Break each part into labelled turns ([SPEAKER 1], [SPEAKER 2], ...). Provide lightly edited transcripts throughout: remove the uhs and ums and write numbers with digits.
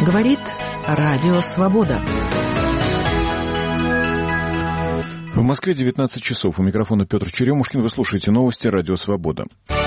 [SPEAKER 1] Говорит Радио Свобода.
[SPEAKER 2] В Москве 19 часов. У микрофона Петр Черемушкин. Вы слушаете новости Радио Свобода.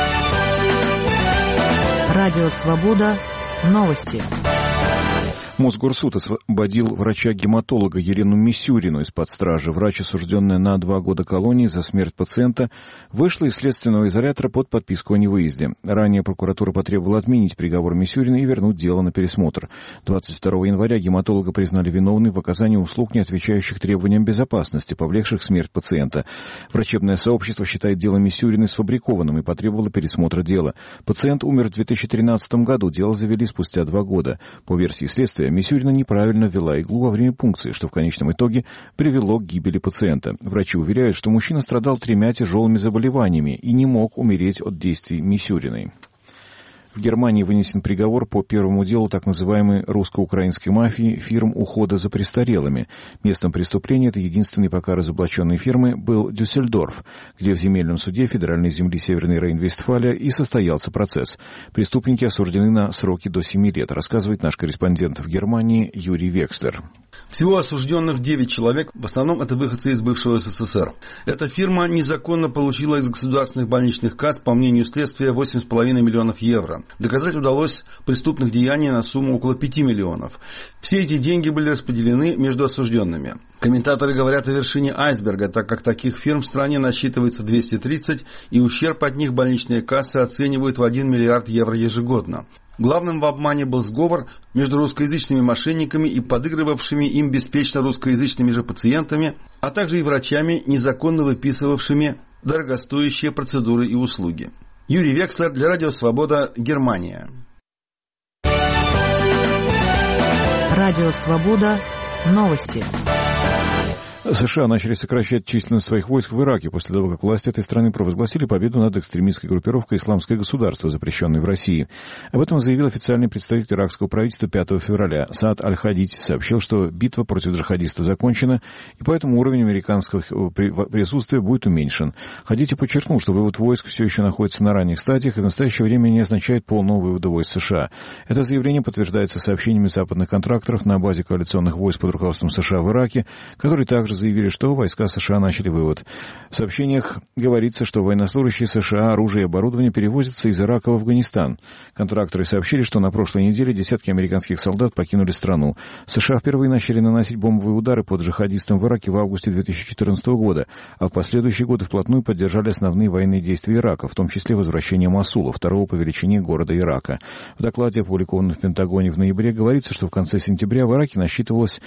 [SPEAKER 1] Радио Свобода. Новости.
[SPEAKER 2] Мосгорсуд освободил врача-гематолога Елену Мисюрину из-под стражи. Врач, осужденная на 2 года колонии за смерть пациента, вышла из следственного изолятора под подписку о невыезде. Ранее прокуратура потребовала отменить приговор Мисюрина и вернуть дело на пересмотр. 22 января гематолога признали виновным в оказании услуг, не отвечающих требованиям безопасности, повлекших смерть пациента. Врачебное сообщество считает дело Мисюриной сфабрикованным и потребовало пересмотра дела. Пациент умер в 2013 году. Дело завели спустя 2 года. По версии следствия, Мисюрина неправильно ввела иглу во время пункции, что в конечном итоге привело к гибели пациента. Врачи уверяют, что мужчина страдал 3 тяжелыми заболеваниями и не мог умереть от действий Мисюриной. В Германии вынесен приговор по первому делу так называемой русско-украинской мафии фирм ухода за престарелыми. Местом преступления этой единственной пока разоблаченной фирмы был Дюссельдорф, где в земельном суде федеральной земли Северной Рейн-Вестфалия и состоялся процесс. Преступники осуждены на сроки до 7 лет, рассказывает наш корреспондент в Германии Юрий Векслер.
[SPEAKER 3] Всего осужденных 9 человек, в основном это выходцы из бывшего СССР. Эта фирма незаконно получила из государственных больничных касс, по мнению следствия, 8,5 миллионов евро. Доказать удалось преступных деяний на сумму около 5 миллионов. Все эти деньги были распределены между осужденными. Комментаторы говорят о вершине айсберга, так как таких фирм в стране насчитывается 230, и ущерб от них больничные кассы оценивают в 1 миллиард евро ежегодно. Главным в обмане был сговор между русскоязычными мошенниками и подыгрывавшими им беспечно русскоязычными же пациентами, а также и врачами, незаконно выписывавшими дорогостоящие процедуры и услуги. Юрий Векслер для Радио Свобода, Германия.
[SPEAKER 1] Радио Свобода. Новости.
[SPEAKER 2] США начали сокращать численность своих войск в Ираке после того, как власти этой страны провозгласили победу над экстремистской группировкой «Исламское государство», запрещенной в России. Об этом заявил официальный представитель иракского правительства 5 февраля. Саад Аль-Хадити сообщил, что битва против джихадистов закончена, и поэтому уровень американского присутствия будет уменьшен. Хадити подчеркнул, что вывод войск все еще находится на ранних стадиях и в настоящее время не означает полного вывода войск США. Это заявление подтверждается сообщениями западных контракторов на базе коалиционных войск под руководством США в Ираке, которые также заявили, что войска США начали вывод. В сообщениях говорится, что военнослужащие США, оружие и оборудование перевозятся из Ирака в Афганистан. Контракторы сообщили, что на прошлой неделе десятки американских солдат покинули страну. США впервые начали наносить бомбовые удары по джихадистам в Ираке в августе 2014 года, а в последующие годы вплотную поддержали основные военные действия Ирака, в том числе возвращение Мосула, второго по величине города Ирака. В докладе, опубликованном в Пентагоне в ноябре, говорится, что в конце сентября в Ираке насчитывалось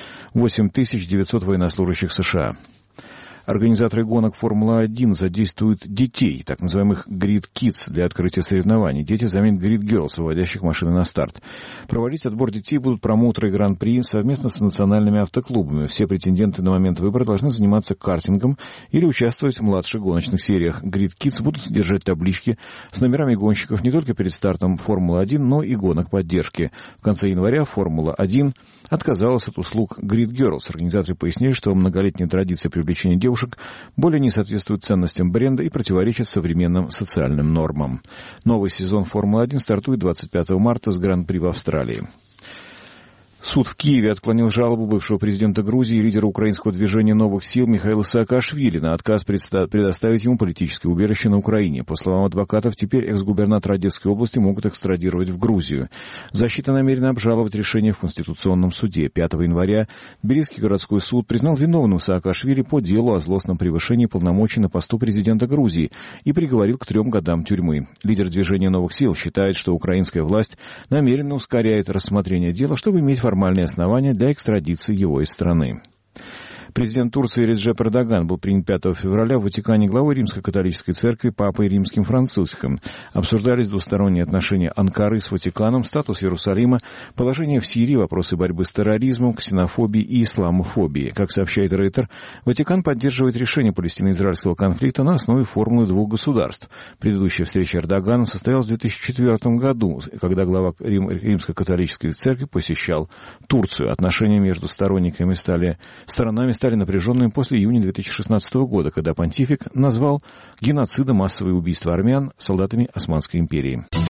[SPEAKER 2] 8900 военнослужащих США. Организаторы гонок Формулы-1 задействуют детей, так называемых Grid Kids, для открытия соревнований. Дети заменят Grid Girls, выводящих машины на старт. Проводить отбор детей будут промоутеры Гран-при совместно с национальными автоклубами. Все претенденты на момент выбора должны заниматься картингом или участвовать в младших гоночных сериях. Grid Kids будут содержать таблички с номерами гонщиков не только перед стартом Формулы-1, но и гонок поддержки. В конце января Формула-1 отказалась от услуг Grid Girls. Организаторы пояснили, что многолетняя традиция привлечения девушек более не соответствует ценностям бренда и противоречит современным социальным нормам. Новый сезон Формулы-1 стартует 25 марта с Гран-при в Австралии. Суд в Киеве отклонил жалобу бывшего президента Грузии и лидера украинского движения «Новых сил» Михаила Саакашвили на отказ предоставить ему политическое убежище на Украине. По словам адвокатов, теперь экс-губернатора Одесской области могут экстрадировать в Грузию. Защита намерена обжаловать решение в Конституционном суде. 5 января Тбилисский городской суд признал виновным Саакашвили по делу о злостном превышении полномочий на посту президента Грузии и приговорил к 3 годам тюрьмы. Лидер движения «Новых сил» считает, что украинская власть намеренно ускоряет рассмотрение дела, чтобы иметь формальные основания для экстрадиции его из страны. Президент Турции Реджеп Эрдоган был принят 5 февраля в Ватикане главой Римской католической церкви Папой Римским Франциском. Обсуждались двусторонние отношения Анкары с Ватиканом, статус Иерусалима, положение в Сирии, вопросы борьбы с терроризмом, ксенофобией и исламофобией. Как сообщает Рейтер, Ватикан поддерживает решение палестино-израильского конфликта на основе формулы 2 государств. Предыдущая встреча Эрдогана состоялась в 2004 году, когда глава Римской католической церкви посещал Турцию. Отношения между сторонами стали напряженными после июня 2016 года, когда понтифик назвал геноцидом массовые убийства армян солдатами Османской империи.